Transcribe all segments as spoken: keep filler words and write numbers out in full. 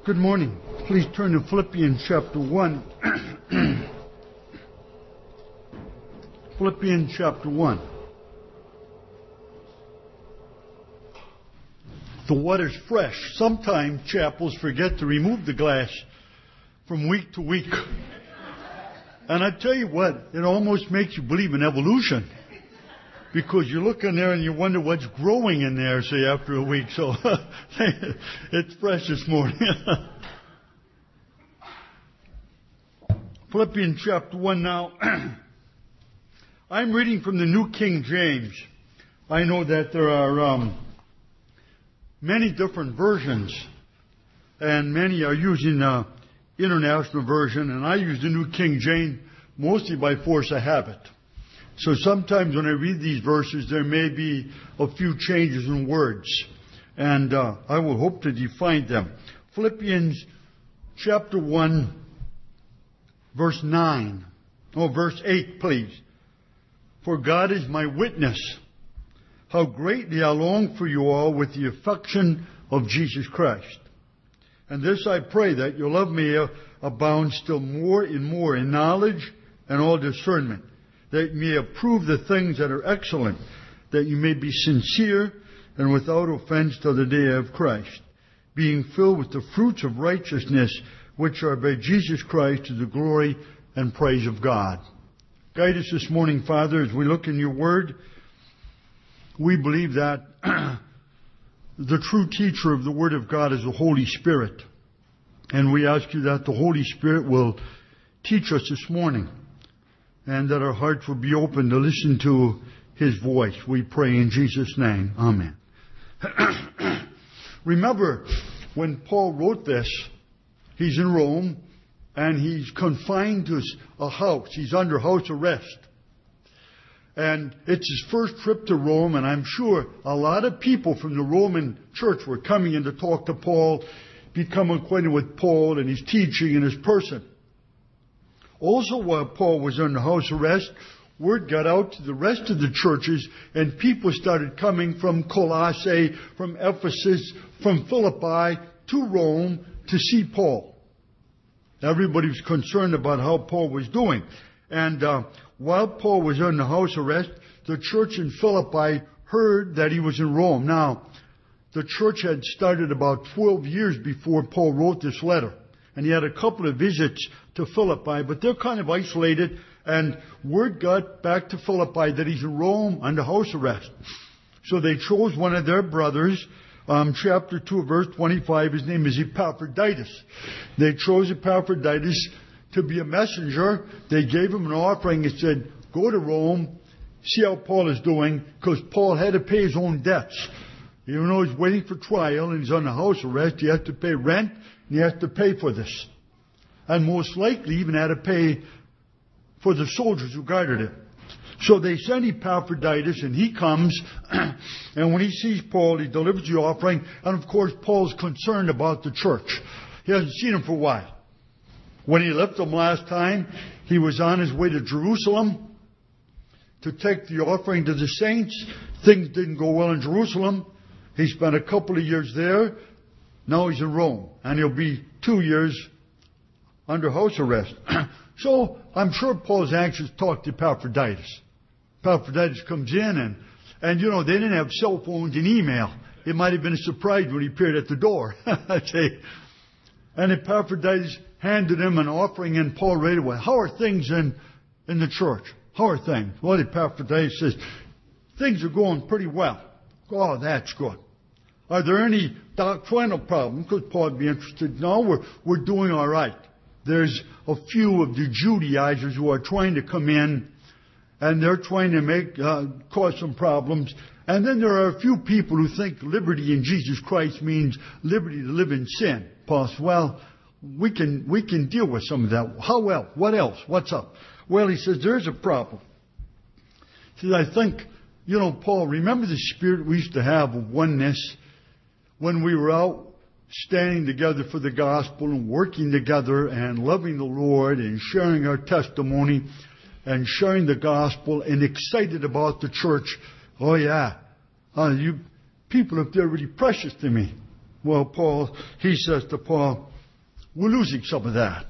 Good morning. Please turn to Philippians chapter one. Philippians chapter one. The water's fresh. Sometimes chapels forget to remove the glass from week to week. And I tell you what, it almost makes you believe in evolution. Because you look in there and you wonder what's growing in there, say, after a week. So it's fresh this morning. Philippians chapter one now. I'm reading from the New King James. I know that there are um, many different versions, and many are using the International Version, and I use the New King James mostly by force of habit. So sometimes when I read these verses, there may be a few changes in words, and uh, I will hope to define them. Philippians chapter one, verse nine. Oh, verse eight, please. For God is my witness, how greatly I long for you all with the affection of Jesus Christ. And this I pray, that your love may abound still more and more in knowledge and all discernment, that you may approve the things that are excellent, that you may be sincere and without offense till the day of Christ, being filled with the fruits of righteousness, which are by Jesus Christ, to the glory and praise of God. Guide us this morning, Father, as we look in your word. We believe that the true teacher of the word of God is the Holy Spirit. And we ask you that the Holy Spirit will teach us this morning, and that our hearts will be open to listen to his voice. We pray in Jesus' name. Amen. Remember, when Paul wrote this, he's in Rome, and he's confined to a house. He's under house arrest. And it's his first trip to Rome, and I'm sure a lot of people from the Roman church were coming in to talk to Paul, become acquainted with Paul and his teaching and his person. Also, while Paul was under house arrest, word got out to the rest of the churches, and people started coming from Colossae, from Ephesus, from Philippi to Rome to see Paul. Everybody was concerned about how Paul was doing. And uh, while Paul was under house arrest, the church in Philippi heard that he was in Rome. Now, the church had started about twelve years before Paul wrote this letter. And he had a couple of visits to Philippi, but they're kind of isolated. And word got back to Philippi that he's in Rome under house arrest. So they chose one of their brothers, um, chapter two, verse twenty-five. His name is Epaphroditus. They chose Epaphroditus to be a messenger. They gave him an offering and said, go to Rome, see how Paul is doing, because Paul had to pay his own debts. Even though he's waiting for trial and he's under house arrest, he has to pay rent. And he has to pay for this. And most likely even had to pay for the soldiers who guarded him. So they send Epaphroditus, and he comes. And when he sees Paul, he delivers the offering. And of course, Paul's concerned about the church. He hasn't seen him for a while. When he left them last time, he was on his way to Jerusalem to take the offering to the saints. Things didn't go well in Jerusalem. He spent a couple of years there. Now he's in Rome, and he'll be two years under house arrest. So I'm sure Paul's anxious to talk to Epaphroditus. Epaphroditus comes in, and, and you know, they didn't have cell phones and email. It might have been a surprise when he appeared at the door. I'd say. And Epaphroditus handed him an offering, and Paul right away, how are things in, in the church? How are things? Well, Epaphroditus says, things are going pretty well. Oh, that's good. Are there any doctrinal problems? Because Paul would be interested. No, we're, we're doing all right. There's a few of the Judaizers who are trying to come in, and they're trying to make uh, cause some problems. And then there are a few people who think liberty in Jesus Christ means liberty to live in sin. Paul says, well, we can, we can deal with some of that. How well? What else? What's up? Well, he says, there's a problem. He says, I think, you know, Paul, remember the spirit we used to have of oneness when we were out standing together for the gospel and working together and loving the Lord and sharing our testimony and sharing the gospel and excited about the church. Oh, yeah. Uh, you people, if they're really precious to me. Well, Paul, he says to Paul, we're losing some of that.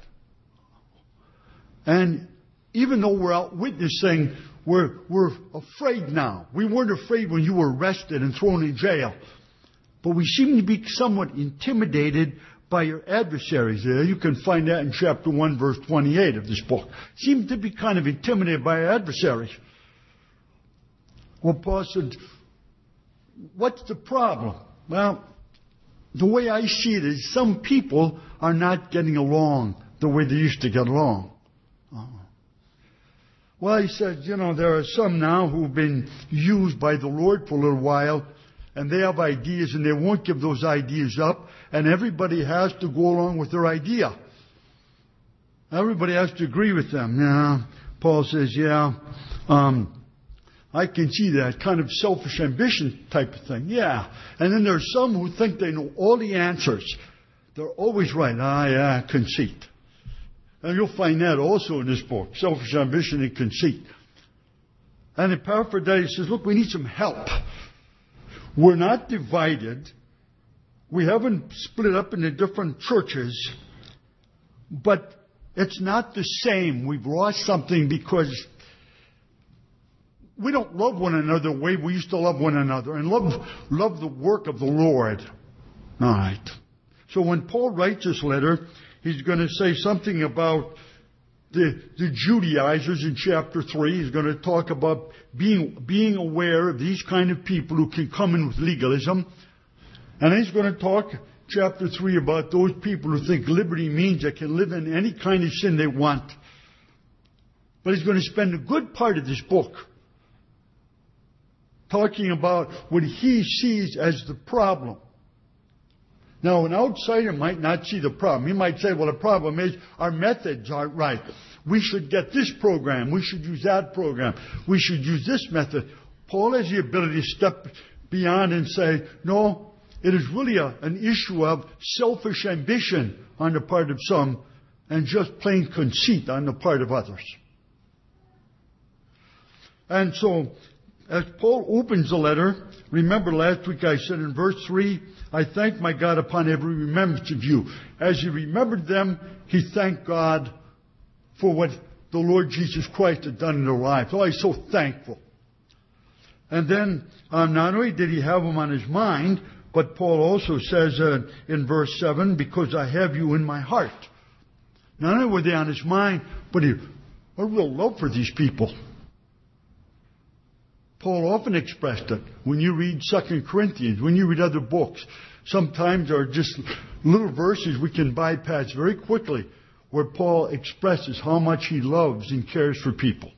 And even though we're out witnessing, we're, we're afraid now. We weren't afraid when you were arrested and thrown in jail. But we seem to be somewhat intimidated by your adversaries there. You can find that in chapter one, verse twenty-eight of this book. Seem to be kind of intimidated by our adversaries. Well, Paul said, what's the problem? Well, the way I see it is some people are not getting along the way they used to get along. Oh. Well, he said, you know, there are some now who've been used by the Lord for a little while, and they have ideas, and they won't give those ideas up, and everybody has to go along with their idea. Everybody has to agree with them. Yeah. Paul says, yeah, um, I can see that kind of selfish ambition type of thing. Yeah. And then there's some who think they know all the answers. They're always right. Ah, yeah, conceit. And you'll find that also in this book, selfish ambition and conceit. And Epaphroditus says, look, we need some help. We're not divided. We haven't split up into different churches. But it's not the same. We've lost something because we don't love one another the way we used to love one another and love, love the work of the Lord. All right. So when Paul writes this letter, he's going to say something about the, the Judaizers in chapter three. He's going to talk about being, being aware of these kind of people who can come in with legalism. And he's going to talk, chapter three, about those people who think liberty means they can live in any kind of sin they want. But he's going to spend a good part of this book talking about what he sees as the problem. Now, an outsider might not see the problem. He might say, well, the problem is our methods aren't right. We should get this program. We should use that program. We should use this method. Paul has the ability to step beyond and say, no, it is really a, an issue of selfish ambition on the part of some and just plain conceit on the part of others. And so, as Paul opens the letter, remember last week I said in verse three, I thank my God upon every remembrance of you. As he remembered them, he thanked God for what the Lord Jesus Christ had done in their lives. Oh, he's so thankful. And then, um, not only did he have them on his mind, but Paul also says uh, in verse seven, because I have you in my heart. Not only were they on his mind, but he, a real love for these people. Paul often expressed it. When you read Second Corinthians, when you read other books, sometimes there are just little verses we can bypass very quickly where Paul expresses how much he loves and cares for people.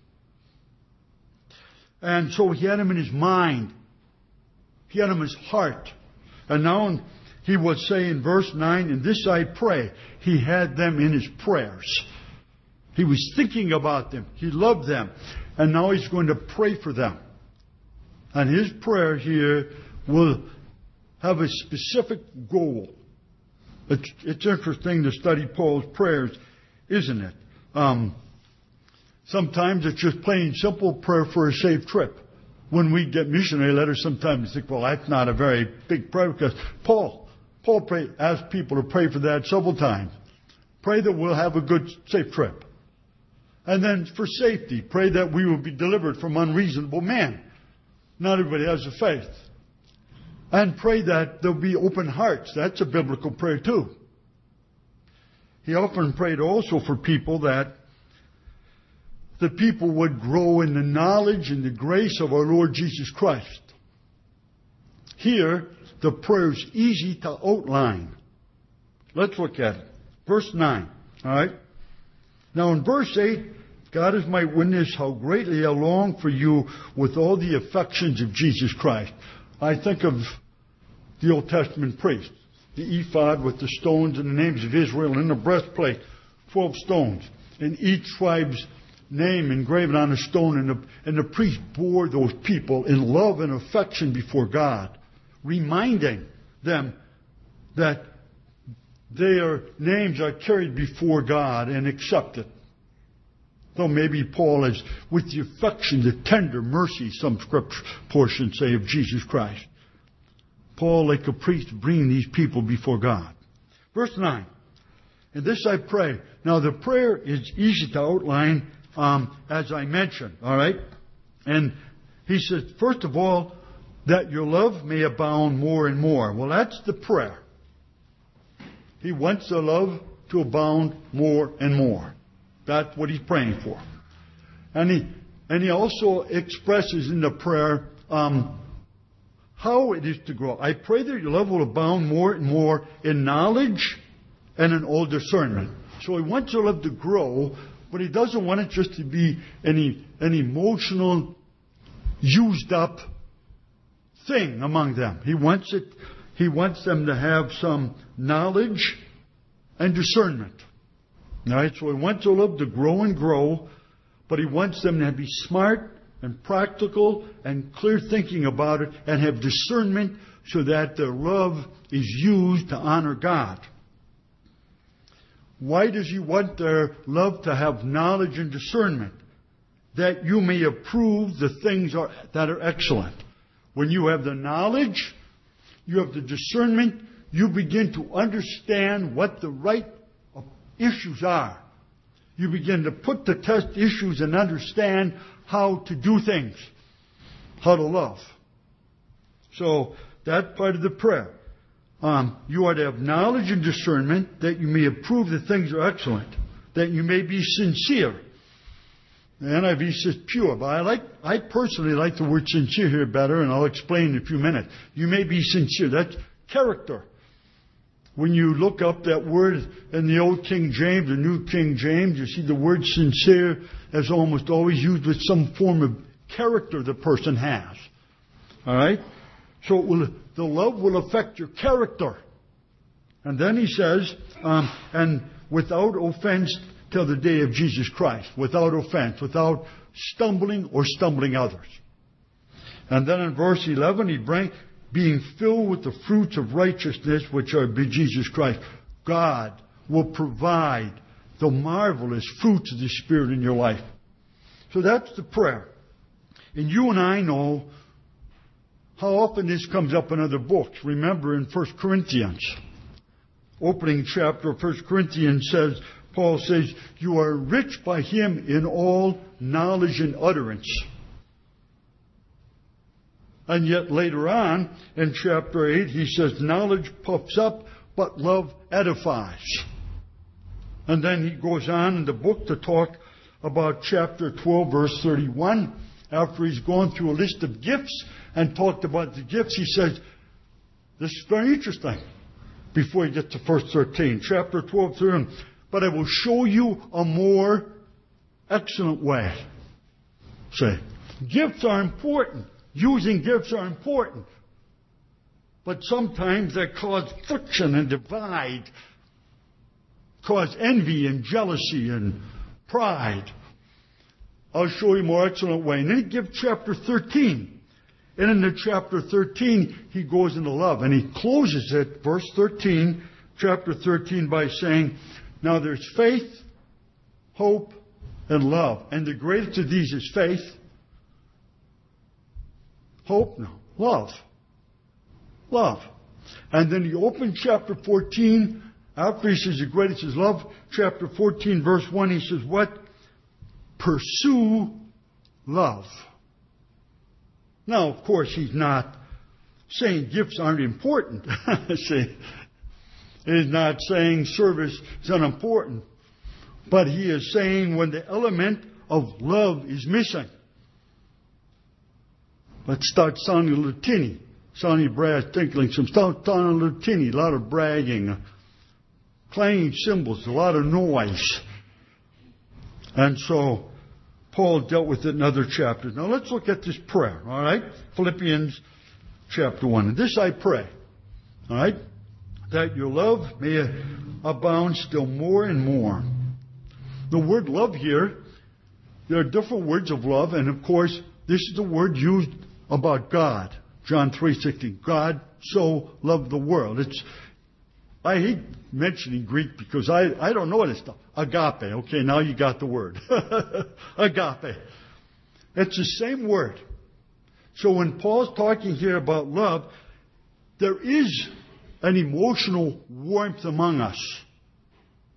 And so he had them in his mind. He had them in his heart. And now he would say in verse nine, and this I pray, he had them in his prayers. He was thinking about them. He loved them. And now he's going to pray for them. And his prayer here will have a specific goal. It's, it's interesting to study Paul's prayers, isn't it? Um, sometimes it's just plain simple prayer for a safe trip. When we get missionary letters, sometimes we think, well, that's not a very big prayer because Paul, Paul pray, asked people to pray for that several times. Pray that we'll have a good, safe trip. And then for safety, pray that we will be delivered from unreasonable men. Not everybody has the faith. And pray that there'll be open hearts. That's a biblical prayer too. He often prayed also for people that the people would grow in the knowledge and the grace of our Lord Jesus Christ. Here, the prayer is easy to outline. Let's look at it. Verse nine. All right. Now in verse eight, God is my witness how greatly I long for you with all the affections of Jesus Christ. I think of the Old Testament priest, the ephod with the stones and the names of Israel, and the breastplate, twelve stones, and each tribe's name engraved on a stone, and the, and the priest bore those people in love and affection before God, reminding them that their names are carried before God and accepted. Though maybe Paul is with the affection, the tender mercy, some scripture portions say, of Jesus Christ. Paul, like a priest, bringing these people before God. Verse nine. And this I pray. Now the prayer is easy to outline, um, as I mentioned, all right? And he says, first of all, that your love may abound more and more. Well, that's the prayer. He wants the love to abound more and more. That's what he's praying for. And he, and he also expresses in the prayer um, how it is to grow. I pray that your love will abound more and more in knowledge and in all discernment. So he wants your love to grow, but he doesn't want it just to be any an emotional, used up thing among them. He wants it. He wants them to have some knowledge and discernment. All right. So he wants their love to grow and grow, but he wants them to be smart and practical and clear thinking about it, and have discernment so that their love is used to honor God. Why does he want their love to have knowledge and discernment? That you may approve the things are, that are excellent. When you have the knowledge, you have the discernment, you begin to understand what the right issues are. You begin to put to test issues and understand how to do things, how to love. So that part of the prayer. Um, you are to have knowledge and discernment that you may approve the things are excellent, that you may be sincere. The N I V says pure, but I like, I personally like the word sincere here better, and I'll explain in a few minutes. You may be sincere. That's character. When you look up that word in the Old King James, the New King James, you see the word sincere as almost always used with some form of character the person has. All right? So it will, the love will affect your character. And then he says, um, and without offense till the day of Jesus Christ. Without offense, without stumbling or stumbling others. And then in verse eleven, he brings, being filled with the fruits of righteousness, which are by Jesus Christ. God will provide the marvelous fruits of the Spirit in your life. So that's the prayer. And you and I know how often this comes up in other books. Remember in First Corinthians, opening chapter of First Corinthians says, Paul says, you are rich by him in all knowledge and utterance. And yet later on, in chapter eight, he says, knowledge puffs up, but love edifies. And then he goes on in the book to talk about chapter twelve, verse thirty-one. After he's gone through a list of gifts and talked about the gifts, he says, this is very interesting, before he gets to verse thirteen. Chapter twelve, thirty-one. But I will show you a more excellent way. Say, gifts are important. Using gifts are important. But sometimes they cause friction and divide. Cause envy and jealousy and pride. I'll show you a more excellent way. And then he gives chapter thirteen. And in the chapter thirteen, he goes into love. And he closes it, verse thirteen, chapter thirteen, by saying, now there's faith, hope, and love. And the greatest of these is faith. Hope? No. Love. Love. And then he opens chapter fourteen. After he says the greatest is love, chapter fourteen, verse one, he says what? Pursue love. Now, of course, he's not saying gifts aren't important. See, he's not saying service is unimportant. But he is saying when the element of love is missing. Let's start sounding a little tinny. Sounding brass, tinkling, some stuff, sounding a little tinny, a lot of bragging, clanging cymbals, a lot of noise. And so Paul dealt with it in other chapters. Now let's look at this prayer, all right? Philippians chapter one. And this I pray, all right, that your love may abound still more and more. The word love here, there are different words of love, and of course, this is the word used about God. John three sixteen. God so loved the world. It's, I hate mentioning Greek because I, I don't know this stuff. Agape. Okay, now you got the word. Agape. It's the same word. So when Paul's talking here about love, there is an emotional warmth among us.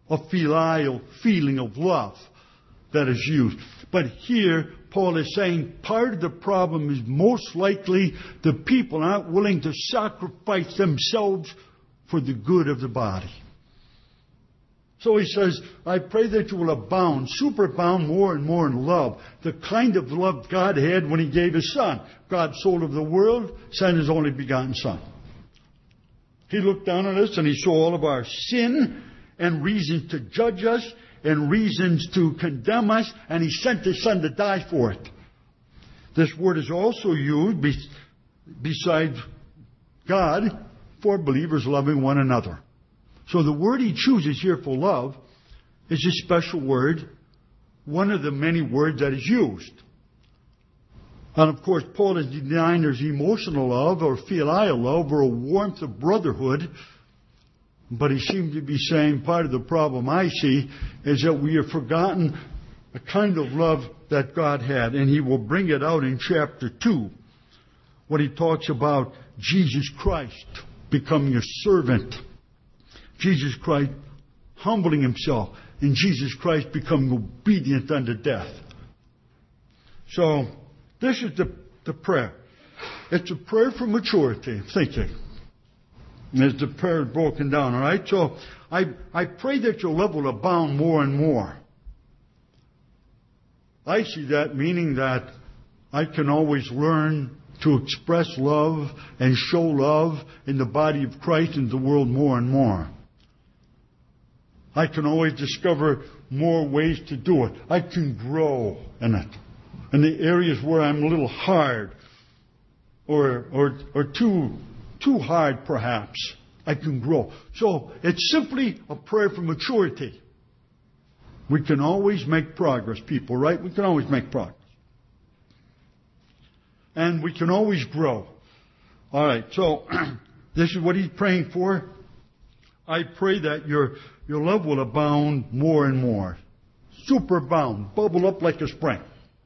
a filial feeling of love that is used. But here, Paul is saying part of the problem is most likely the people aren't willing to sacrifice themselves for the good of the body. So he says, I pray that you will abound, superabound more and more in love. The kind of love God had when He gave His Son. God so loved the world, sent His only begotten Son. He looked down on us and He saw all of our sin and reasons to judge us and reasons to condemn us, and He sent His Son to die for it. This word is also used be- besides God for believers loving one another. So the word he chooses here for love is a special word, one of the many words that is used. And of course, Paul is denying there's emotional love or filial love or a warmth of brotherhood. But he seems to be saying part of the problem I see is that we have forgotten a kind of love that God had. And he will bring it out in chapter two when he talks about Jesus Christ becoming a servant. Jesus Christ humbling Himself, and Jesus Christ becoming obedient unto death. So, this is the, the prayer. It's a prayer for maturity, thinking. As the prayer is broken down, all right? So, I, I pray that your love will abound more and more. I see that meaning that I can always learn to express love and show love in the body of Christ in the world more and more. I can always discover more ways to do it. I can grow in it. In the areas where I'm a little hard or or or too too hard perhaps, I can grow. So it's simply a prayer for maturity. We can always make progress, people, right? We can always make progress. And we can always grow. All right, so this is what he's praying for. I pray that your your love will abound more and more. Superabound, bubble up like a spring.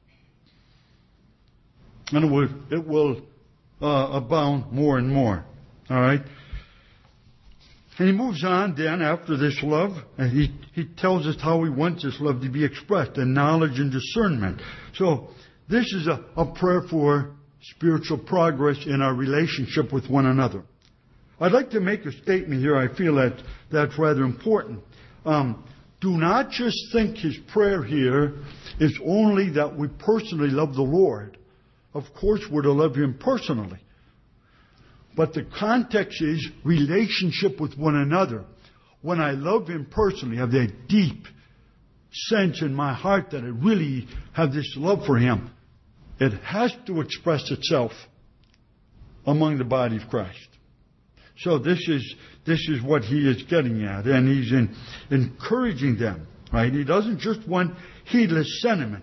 And it will, it will uh, abound more and more. All right? And he moves on then after this love, and he, he tells us how he wants this love to be expressed, in knowledge and discernment. So this is a, a prayer for spiritual progress in our relationship with one another. I'd like to make a statement here. I feel that that's rather important. Um, do not just think his prayer here is only that we personally love the Lord. Of course, we're to love Him personally. But the context is relationship with one another. When I love Him personally, have that deep sense in my heart that I really have this love for Him, it has to express itself among the body of Christ. So this is this is what he is getting at, and he's in, encouraging them, right? He doesn't just want heedless sentiment.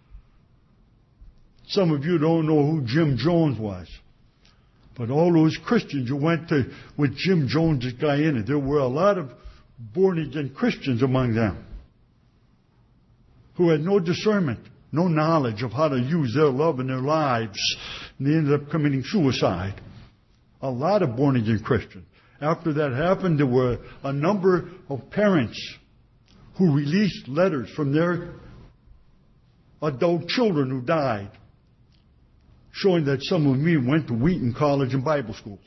Some of you don't know who Jim Jones was, but all those Christians who went to with Jim Jones' guy in it, there were a lot of born-again Christians among them who had no discernment, no knowledge of how to use their love in their lives, and they ended up committing suicide. A lot of born-again Christians. After that happened, there were a number of parents who released letters from their adult children who died, showing that some of me went to Wheaton College and Bible schools.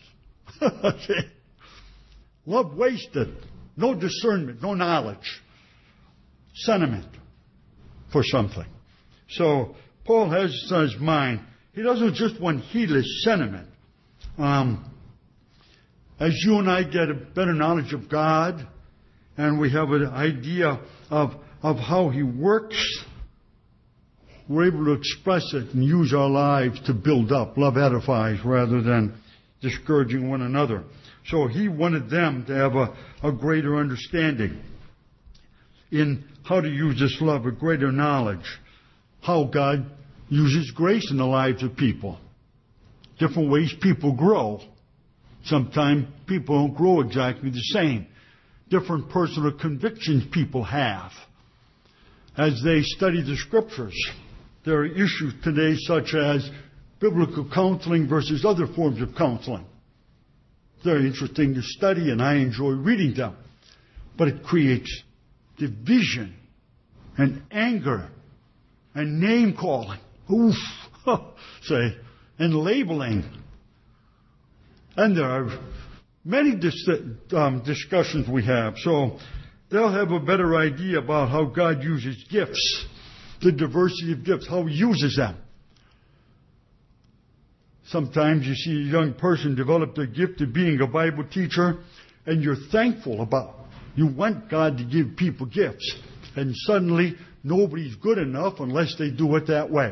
Love wasted. No discernment, no knowledge. Sentiment for something. So, Paul has this on his mind. He doesn't just want heedless sentiment. Um, as you and I get a better knowledge of God, and we have an idea of of how He works, we're able to express it and use our lives to build up. Love edifies rather than discouraging one another. So he wanted them to have a, a greater understanding in how to use this love, a greater knowledge, how God uses grace in the lives of people. Different ways people grow. Sometimes people don't grow exactly the same. Different personal convictions people have as they study the Scriptures. There are issues today such as biblical counseling versus other forms of counseling. Very interesting to study, and I enjoy reading them. But it creates division and anger and name calling. Oof. Say, and labeling. And there are many dis- um, discussions we have. So they'll have a better idea about how God uses gifts, the diversity of gifts, how He uses them. Sometimes you see a young person develop the gift of being a Bible teacher, and you're thankful about it. You want God to give people gifts. And suddenly, nobody's good enough unless they do it that way.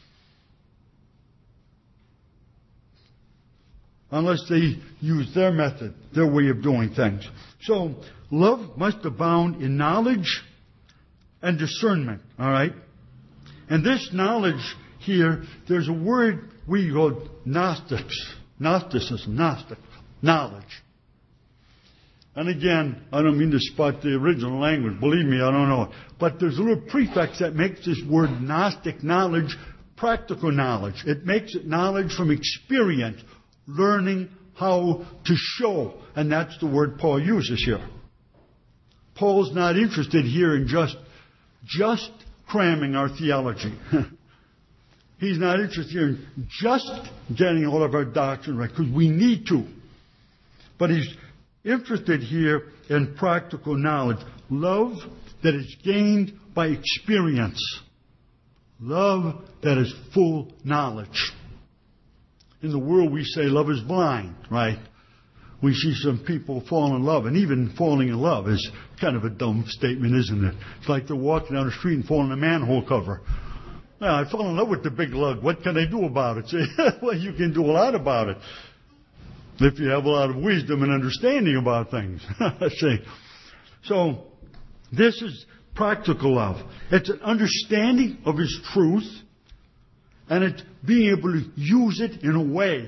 Unless they use their method, their way of doing things. So, love must abound in knowledge and discernment. All right? And this knowledge here, there's a word we call Gnostics. Gnosticism, Gnostic. Knowledge. And again, I don't mean to spot the original language. Believe me, I don't know. But there's a little prefix that makes this word Gnostic knowledge practical knowledge. It makes it knowledge from experience, learning how to show. And that's the word Paul uses here. Paul's not interested here in just, just cramming our theology. He's not interested in just getting all of our doctrine right, because we need to. But he's interested here in practical knowledge. Love that is gained by experience. Love that is full knowledge. In the world we say love is blind, right? We see some people fall in love, and even falling in love is kind of a dumb statement, isn't it? It's like they're walking down the street and falling in a manhole cover. Now, I fell in love with the big lug. What can I do about it? Say, well, you can do a lot about it if you have a lot of wisdom and understanding about things. See, so this is practical love. It's an understanding of His truth, and it's being able to use it in a way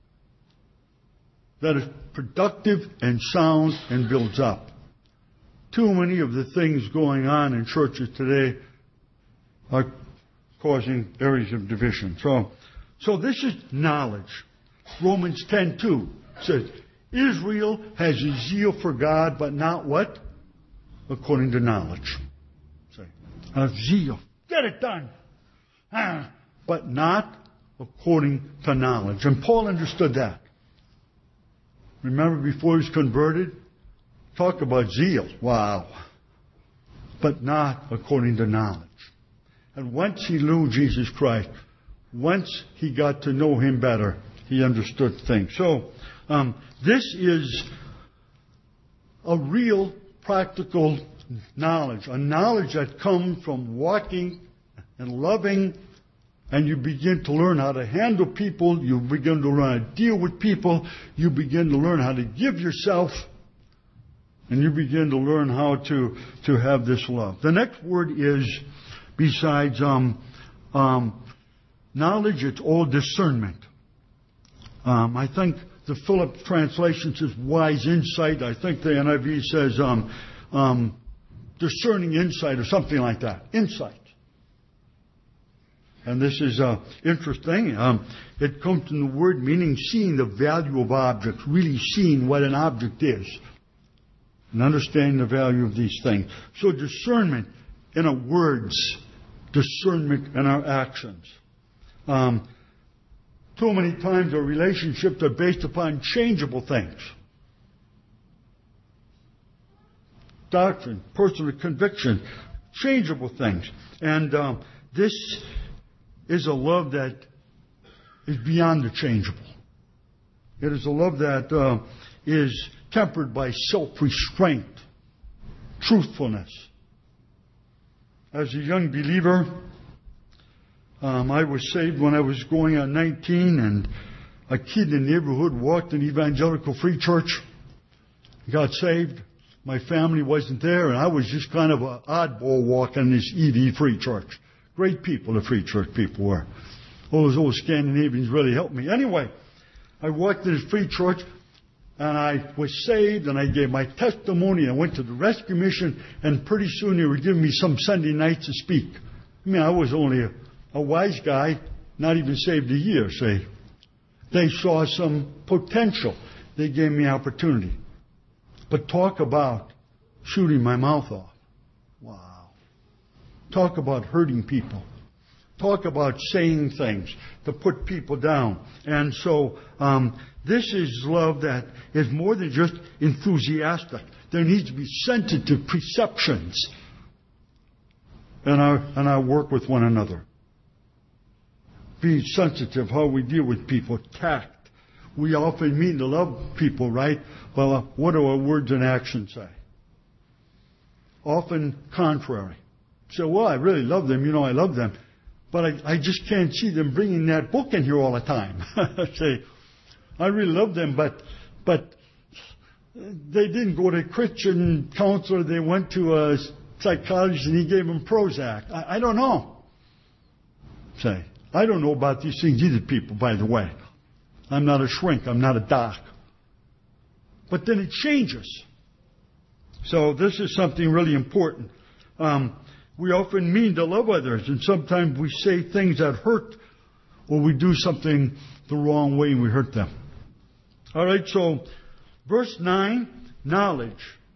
that is productive and sound and builds up. Too many of the things going on in churches today are causing areas of division. So, so this is knowledge. Romans ten two says, Israel has a zeal for God, but not what? According to knowledge. Say, a zeal. Get it done. Ah, but not according to knowledge. And Paul understood that. Remember before he was converted? Talk about zeal. Wow. But not according to knowledge. And once he knew Jesus Christ, once he got to know Him better, he understood things. So, um, this is a real practical knowledge. A knowledge that comes from walking and loving, and you begin to learn how to handle people. You begin to learn how to deal with people. You begin to learn how to give yourself. And you begin to learn how to, to have this love. The next word is, besides um, um, knowledge, it's all discernment. Um, I think the Phillips translation says wise insight. I think the N I V says um, um, discerning insight or something like that. Insight. And this is uh, interesting. Um, it comes from the word meaning seeing the value of objects, really seeing what an object is, and understanding the value of these things. So discernment in our words, discernment in our actions. Um, too many times our relationships are based upon changeable things. Doctrine, personal conviction, changeable things. And um, this is a love that is beyond the changeable. It is a love that uh, is tempered by self-restraint, truthfulness. As a young believer, um, I was saved when I was going on nineteen, and a kid in the neighborhood walked in Evangelical Free Church. He got saved. My family wasn't there, and I was just kind of an oddball walking in this E V Free Church. Great people, the Free Church people were. All those old Scandinavians really helped me. Anyway, I walked in this Free Church, and I was saved, and I gave my testimony. I went to the rescue mission, and pretty soon they were giving me some Sunday nights to speak. I mean, I was only a, a wise guy, not even saved a year, say. They saw some potential. They gave me opportunity. But talk about shooting my mouth off. Wow. Talk about hurting people. Talk about saying things to put people down. And so um, this is love that is more than just enthusiastic. There needs to be sensitive perceptions in our, in our work with one another. Be sensitive how we deal with people. Tact. We often mean to love people, right? Well, uh, what do our words and actions say? Often contrary. So, well, I really love them. You know, I love them. But I, I just can't see them bringing that book in here all the time. Say, I really love them, but but they didn't go to a Christian counselor. They went to a psychologist and he gave them Prozac. I, I don't know. Say, I don't know about these things either, people, by the way. I'm not a shrink. I'm not a doc. But then it changes. So this is something really important. Um, we often mean to love others, and sometimes we say things that hurt, or we do something the wrong way and we hurt them. All right, so verse nine, knowledge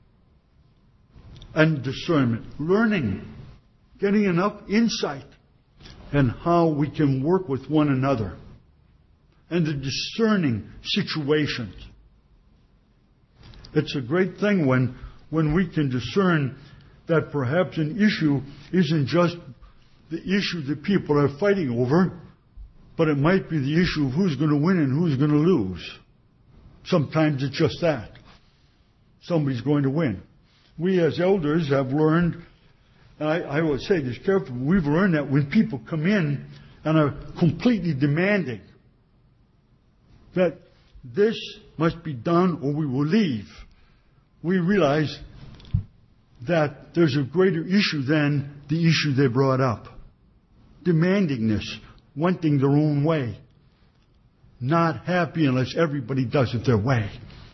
and discernment. Learning, getting enough insight in how we can work with one another. And the discerning situations. It's a great thing when, when we can discern that perhaps an issue isn't just the issue that people are fighting over, but it might be the issue of who's going to win and who's going to lose. Sometimes it's just that. Somebody's going to win. We as elders have learned, and I, I will say this carefully, we've learned that when people come in and are completely demanding, that this must be done or we will leave, we realize that there's a greater issue than the issue they brought up. Demandingness, wanting their own way, not happy unless everybody does it their way.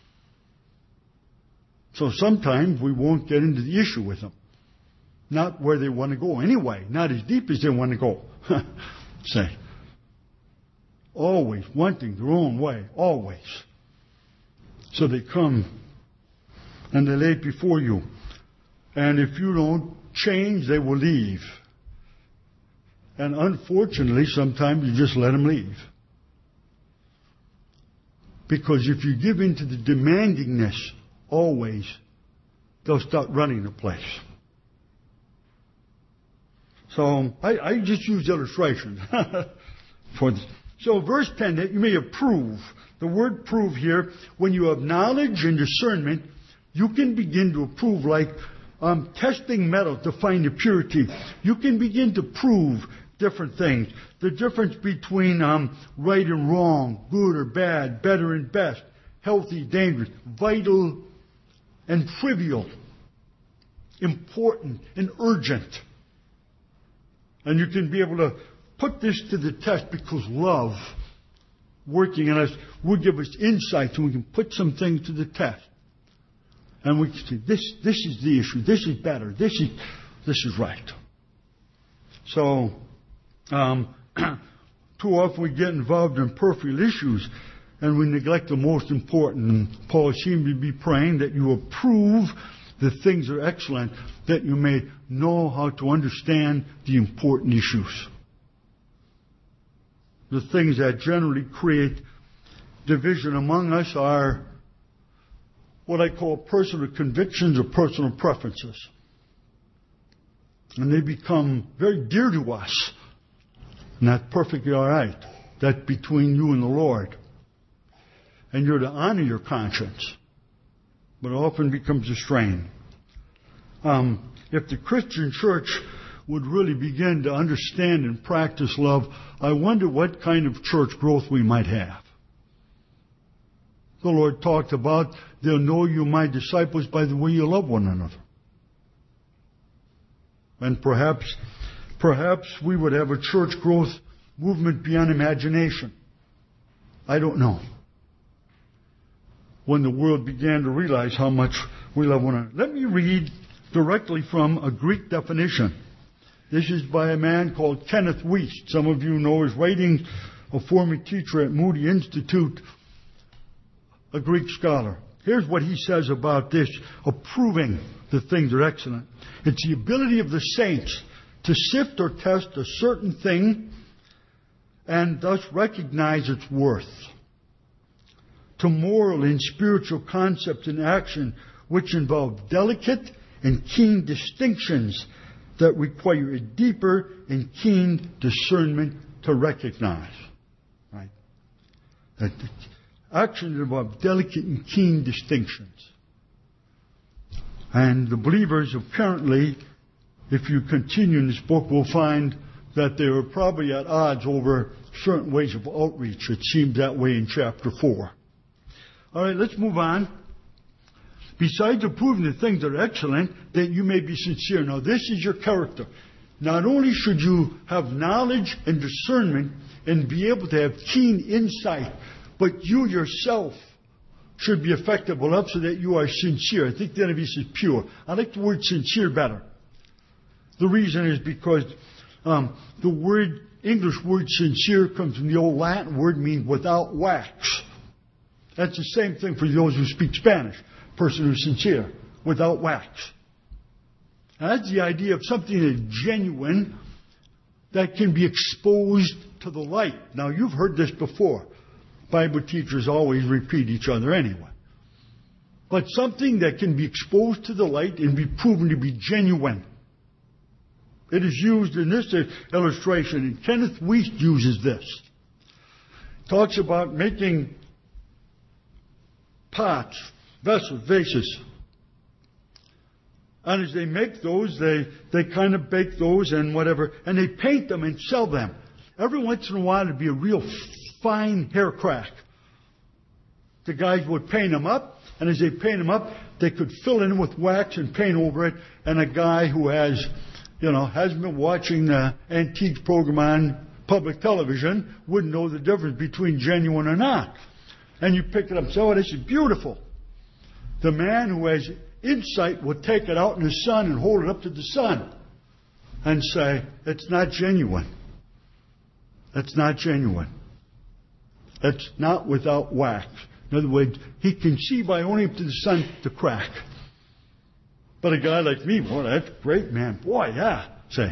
So sometimes we won't get into the issue with them. Not where they want to go anyway, not as deep as they want to go. Say. Always wanting their own way, always. So they come and they lay it before you. And if you don't change, they will leave. And unfortunately, sometimes you just let them leave. Because if you give in to the demandingness, always, they'll start running the place. So I, I just use illustration for this. So verse ten, that you may approve. The word prove here, when you have knowledge and discernment, you can begin to approve, like um, testing metal to find the purity. You can begin to prove different things. The difference between um, right and wrong, good or bad, better and best, healthy, dangerous, vital and trivial, important and urgent. And you can be able to put this to the test because love working in us will give us insight and we can put some things to the test. And we can say, this, this is the issue, this is better, this is, this is right. So, um, too often we get involved in peripheral issues and we neglect the most important. And Paul seemed to be praying that you approve the things that are excellent, that you may know how to understand the important issues. The things that generally create division among us are what I call personal convictions or personal preferences. And they become very dear to us. And that's perfectly all right. That's between you and the Lord. And you're to honor your conscience. But it often becomes a strain. Um, if the Christian church would really begin to understand and practice love, I wonder what kind of church growth we might have. The Lord talked about, they'll know you my disciples by the way you love one another. And perhaps, perhaps we would have a church growth movement beyond imagination. I don't know. When the world began to realize how much we love one another. Let me read directly from a Greek definition. This is by a man called Kenneth Wuest. Some of you know his writings, a former teacher at Moody Institute, a Greek scholar. here's what he says about this, approving the things that are excellent. It's the ability of the saints to sift or test a certain thing and thus recognize its worth. To moral and spiritual concepts and action which involve delicate and keen distinctions that require a deeper and keen discernment to recognize. Right? That actions involve delicate and keen distinctions. And the believers apparently, if you continue in this book, will find that they were probably at odds over certain ways of outreach. It seemed that way in chapter four. All right, let's move on. Besides approving the things that are excellent, that you may be sincere. Now, this is your character. Not only should you have knowledge and discernment and be able to have keen insight, but you yourself should be effective enough so that you are sincere. I think the N I V says pure. I like the word sincere better. The reason is because um, the word English word sincere comes from the old Latin word meaning without wax. That's the same thing for those who speak Spanish. Person who's sincere, without wax. And that's the idea of something that's genuine that can be exposed to the light. Now, you've heard this before. Bible teachers always repeat each other anyway. But something that can be exposed to the light and be proven to be genuine. It is used in this illustration, and Kenneth Wuest uses this. Talks about making pots, vessels, vases. And as they make those, they, they kind of bake those and whatever, and they paint them and sell them. Every once in a while, it'd be a real fine hair crack. The guys would paint them up, and as they paint them up, they could fill in with wax and paint over it, and a guy who has, you know, hasn't been watching the antiques program on public television wouldn't know the difference between genuine or not. And you pick it up and say, oh, this is beautiful. The man who has insight will take it out in the sun and hold it up to the sun and say, it's not genuine. It's not genuine. It's not without wax. In other words, he can see by only up to the sun the crack. But a guy like me, boy, that's great, man. Boy, yeah, say.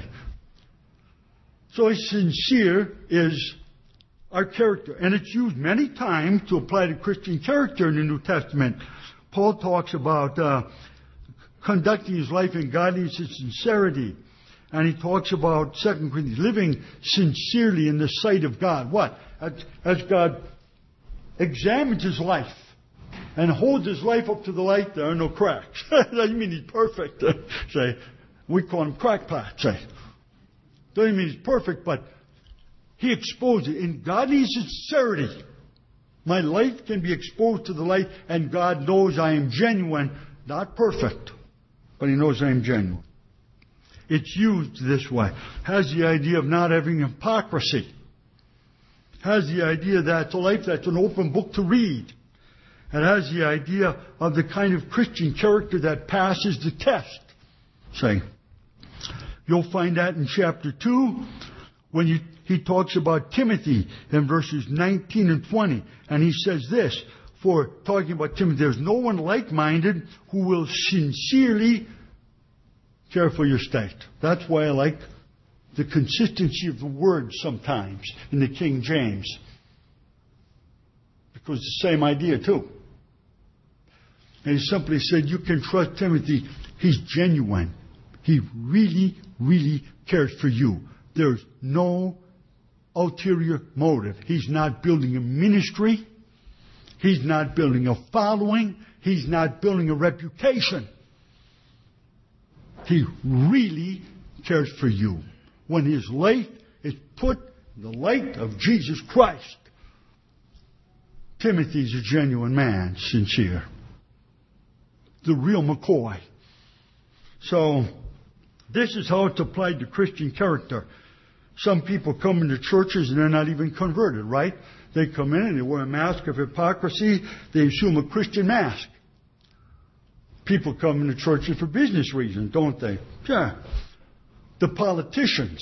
So sincere is our character. And it's used many times to apply to Christian character in the New Testament. Paul talks about uh, conducting his life in godliness and sincerity. And he talks about Second Corinthians, living sincerely in the sight of God. What? As, as God examines his life and holds his life up to the light, there are no cracks. Doesn't mean he's perfect. Say, we call him crackpot. Say, doesn't mean he's perfect, but he exposed it in godliness and sincerity. My life can be exposed to the light, and God knows I am genuine, not perfect, but He knows I am genuine. It's used this way. Has the idea of not having hypocrisy. Has the idea that it's a life that's an open book to read. It has the idea of the kind of Christian character that passes the test. Say, you'll find that in chapter two when you, he talks about Timothy in verses nineteen and twenty. And he says this, for talking about Timothy, there's no one like-minded who will sincerely care for your state. That's why I like the consistency of the word sometimes in the King James. Because it's the same idea too. And he simply said, you can trust Timothy. He's genuine. He really, really cares for you. There's no ulterior motive. He's not building a ministry. He's not building a following. He's not building a reputation. He really cares for you. When his life is put in the light of Jesus Christ, Timothy's a genuine man, sincere. The real McCoy. So, this is how it's applied to Christian character. Some people come into churches and they're not even converted, right? They come in and they wear a mask of hypocrisy. They assume a Christian mask. People come into churches for business reasons, don't they? Yeah. The politicians,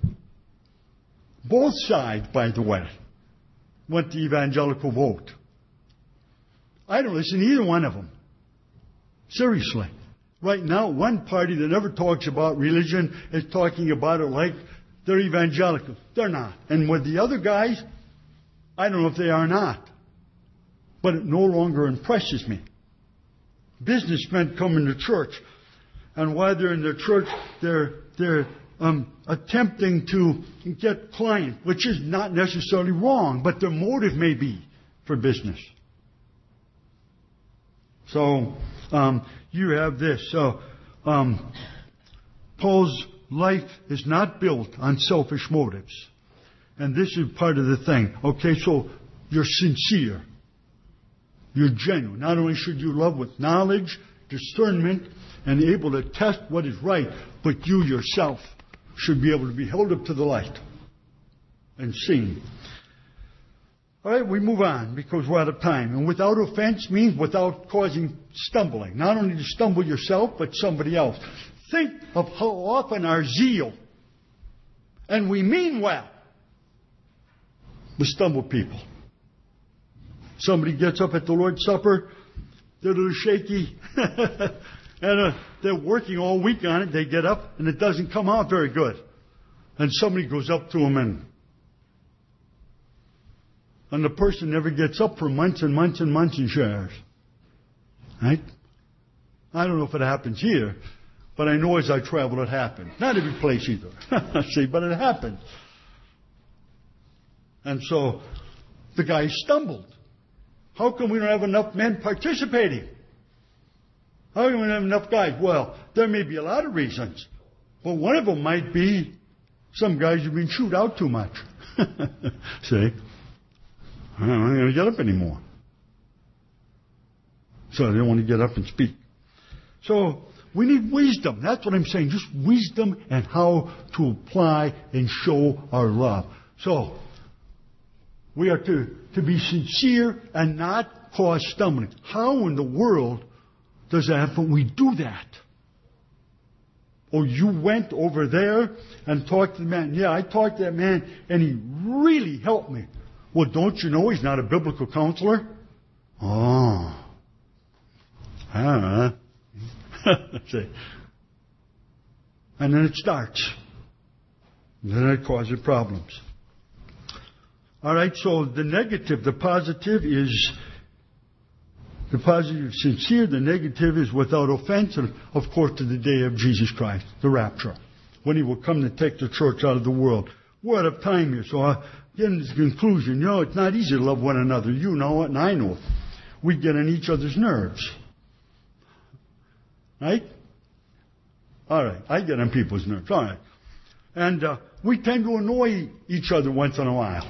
both sides, by the way, went to evangelical vote. I don't listen to either one of them. Seriously. Right now, one party that never talks about religion is talking about it like they're evangelical. They're not. And with the other guys, I don't know if they are or not. But it no longer impresses me. Businessmen come into church, and while they're in their church, they're they're um, attempting to get clients, which is not necessarily wrong, but their motive may be for business. So um, you have this. So um, Paul's life is not built on selfish motives, and this is part of the thing. Okay, so you're sincere. You're genuine. Not only should you love with knowledge, discernment, and able to test what is right, but you yourself should be able to be held up to the light and seen. All right, we move on because we're out of time. And without offense means without causing stumbling. Not only to stumble yourself, but somebody else. Think of how often our zeal, and we mean well, we stumble people. Somebody gets up at the Lord's Supper, they're a little shaky, and uh, they're working all week on it. They get up, and it doesn't come out very good. And somebody goes up to them, and, and the person never gets up for months and months and months and shares. Right? I don't know if it happens here, but I know as I travel it happens. Not every place either. See, but it happens. And so the guy stumbled. How come we don't have enough men participating? How come we don't have enough guys? Well, there may be a lot of reasons. But one of them might be some guys have been chewed out too much. See? I'm not going to get up anymore. So they don't want to get up and speak. So we need wisdom. That's what I'm saying. Just wisdom and how to apply and show our love. So we are to, to be sincere and not cause stumbling. How in the world does that happen? We do that. Oh, you went over there and talked to the man. Yeah, I talked to that man and he really helped me. Well, don't you know he's not a biblical counselor? Oh. I don't know. See. And then it starts. And then it causes problems. All right, so the negative, the positive is, the positive is sincere, the negative is without offense, and of course to the day of Jesus Christ, the rapture, when He will come to take the church out of the world. We're out of time here, so I get into the conclusion. You know, it's not easy to love one another. You know it, and I know it. We get on each other's nerves. Right? All right, I get on people's nerves. All right. And uh, we tend to annoy each other once in a while.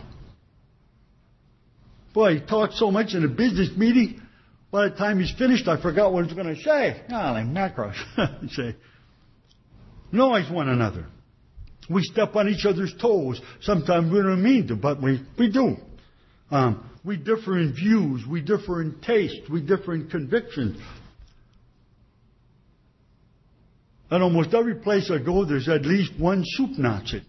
Boy, he talked so much in a business meeting, by the time he's finished, I forgot what he was going to say. Golly, macros. You say, annoys one another. We step on each other's toes. Sometimes we don't mean to, but we, we do. Um, we differ in views. We differ in taste. We differ in convictions. At almost every place I go, there's at least one soup Nazi.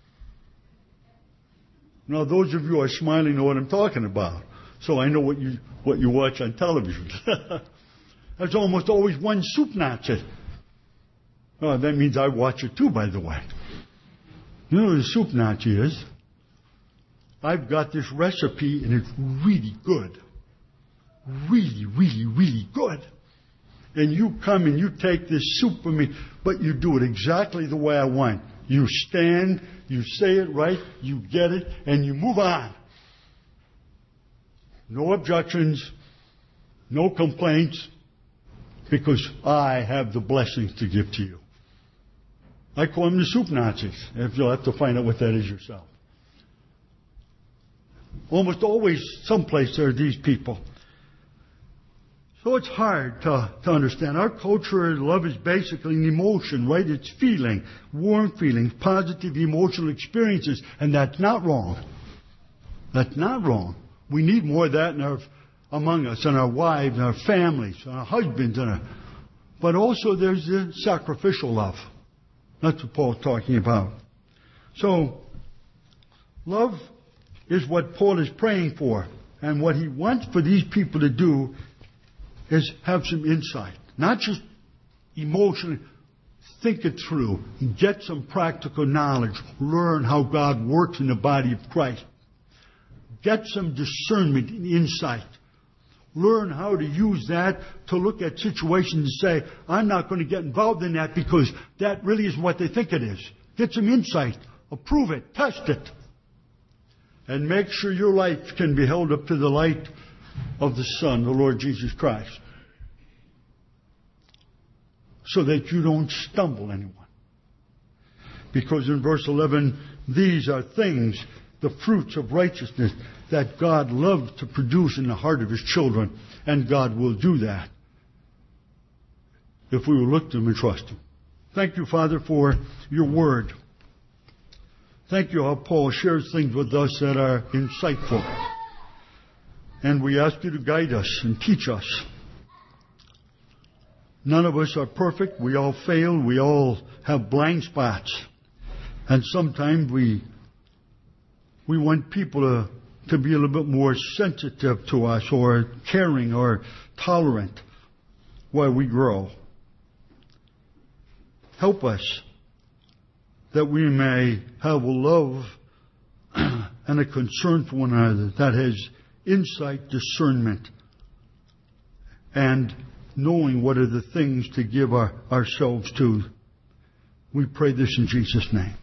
Now, those of you who are smiling know what I'm talking about. So I know what you what you watch on television. There's almost always one soup Nazi. Oh, that means I watch it too, by the way. You know what a soup Nazi is? I've got this recipe, and it's really good. Really, really, really good. And you come and you take this soup from me, but you do it exactly the way I want. You stand, you say it right, you get it, and you move on. No objections, no complaints, because I have the blessings to give to you. I call them the soup Nazis, if you'll have to find out what that is yourself. Almost always, someplace there are these people. So it's hard to, to understand. Our culture, love is basically an emotion, right? It's feeling, warm feelings, positive emotional experiences, and that's not wrong. That's not wrong. We need more of that in our, among us, and our wives, and our families, and our husbands, and our, but also there's the sacrificial love. That's what Paul's talking about. So, love is what Paul is praying for, and what he wants for these people to do is have some insight. Not just emotionally. Think it through. Get some practical knowledge. Learn how God works in the body of Christ. Get some discernment and insight. Learn how to use that to look at situations and say, I'm not going to get involved in that because that really isn't what they think it is. Get some insight. Approve it. Test it. And make sure your life can be held up to the light of the Son, the Lord Jesus Christ. So that you don't stumble anyone. Because in verse eleven, these are things, the fruits of righteousness, that God loves to produce in the heart of His children. And God will do that if we will look to Him and trust Him. Thank you, Father, for your word. Thank you how Paul shares things with us that are insightful. And we ask you to guide us and teach us. None of us are perfect. We all fail. We all have blind spots. And sometimes we we want people to, to be a little bit more sensitive to us or caring or tolerant while we grow. Help us that we may have a love and a concern for one another that has insight, discernment, and knowing what are the things to give our, ourselves to. We pray this in Jesus' name.